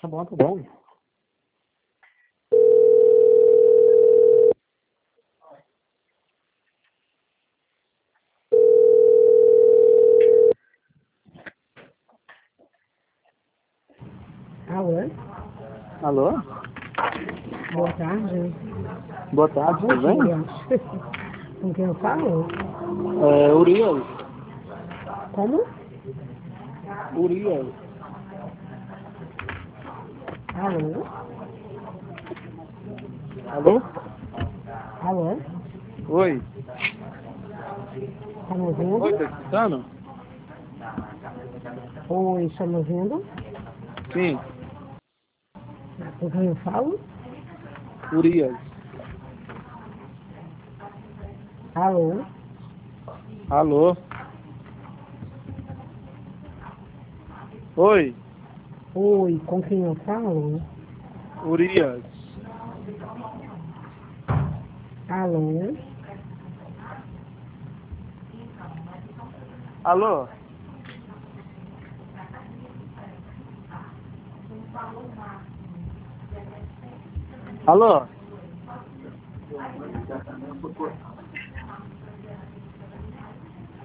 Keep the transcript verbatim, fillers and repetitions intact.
Tá bom, tá bom. Alô? Alô? Boa tarde. Boa tarde, Bom tudo bem? dia. Com quem eu falo? É, Urias. Como? Urias. Alô? Alô? Alô? Oi. Tá me Oi, ouvindo? tá escutando? Oi, está me ouvindo? Sim. Com quem eu falo? Urias. Alô? Alô? Oi. Oi, com quem eu falo? Urias. Alô? Alô? Alô?